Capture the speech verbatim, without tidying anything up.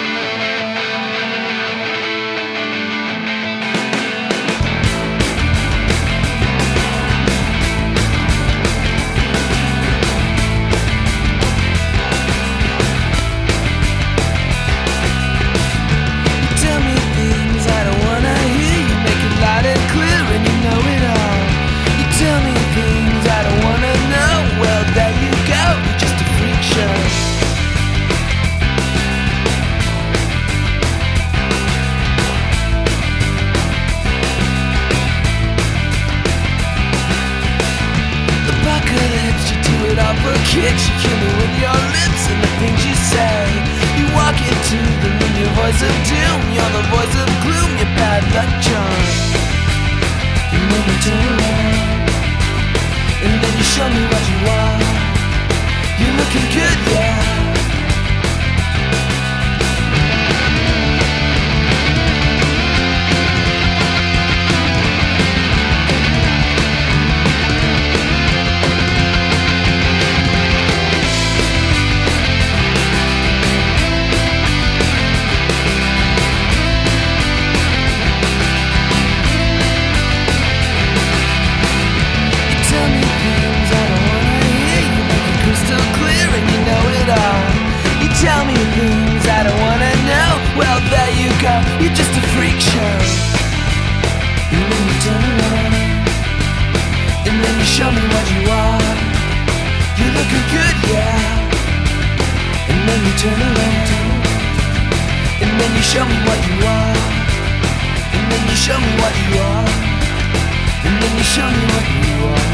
Kids, you kill me with your lips and the things you say. You walk into the room, your voice of doom, you're the voice of gloom, your bad luck charm. You make me turn around, and then you show me what you are. You're looking good, yeah. Tell me things I don't wanna know. Well, there you go, you're just a freak show. And then you turn around, and then you show me what you are. You're looking good, yeah. And then you turn around, and then you show me what you are. And then you show me what you are. And then you show me what you are.